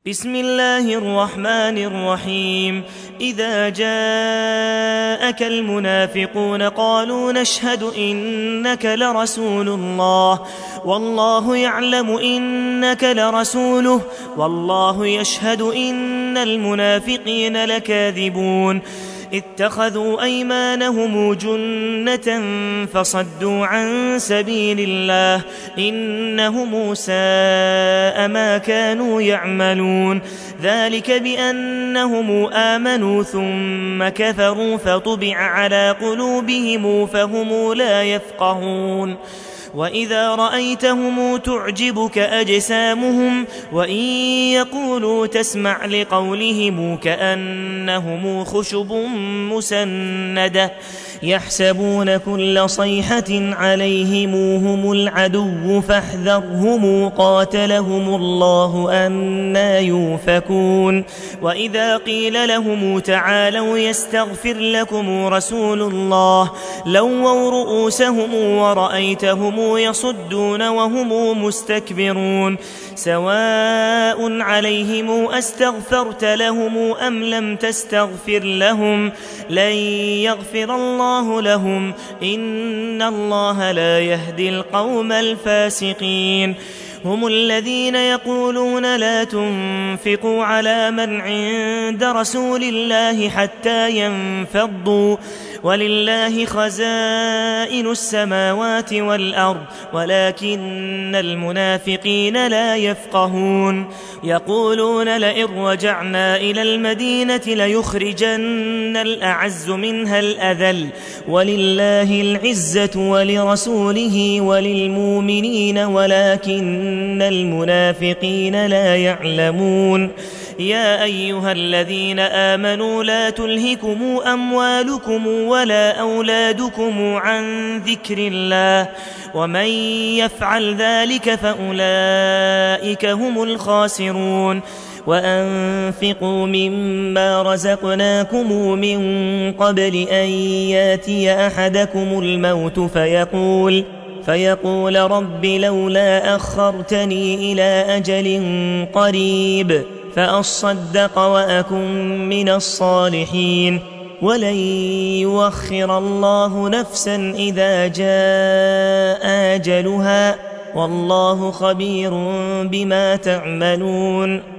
بسم الله الرحمن الرحيم. إذا جاءك المنافقون قالوا نشهد إنك لرسول الله والله يعلم إنك لرسوله والله يشهد إن المنافقين لكاذبون. اتخذوا أيمانهم جنة فصدوا عن سبيل الله إنهم ساء ما كانوا يعملون. ذلك بأنهم آمنوا ثم كفروا فطبع على قلوبهم فهم لا يفقهون. وإذا رأيتهم تعجبك أجسامهم وإن يقولوا تسمع لقولهم كأنهم خشب مسندة يحسبون كل صيحة عليهم هم العدو فاحذرهم قاتلهم الله أنى يؤفكون. وإذا قيل لهم تعالوا يستغفر لكم رسول الله لووا رؤوسهم ورأيتهم يصدون وهم مستكبرون. سواء عليهم أستغفرت لهم أم لم تستغفر لهم لن يغفر الله لهم إن الله لا يهدي القوم الفاسقين. هم الذين يقولون لا تنفقوا على من عند رسول الله حتى ينفضوا ولله خزائن السماوات والأرض ولكن المنافقين لا يفقهون. يقولون لئن رجعنا إلى المدينة ليخرجن الأعز منها الأذل ولله العزة ولرسوله وللمؤمنين ولكن المنافقين لا يعلمون. يا أيها الذين آمنوا لا تلهكم أموالكم ولا أولادكم عن ذكر الله ومن يفعل ذلك فأولئك هم الخاسرون. وأنفقوا مما رزقناكم من قبل أن ياتي أحدكم الموت فيقول رب لولا أخرتني إلى أجل قريب فأصدق وأكن من الصالحين ولن يؤخر الله نفسا إذا جاء أجلها والله خبير بما تعملون.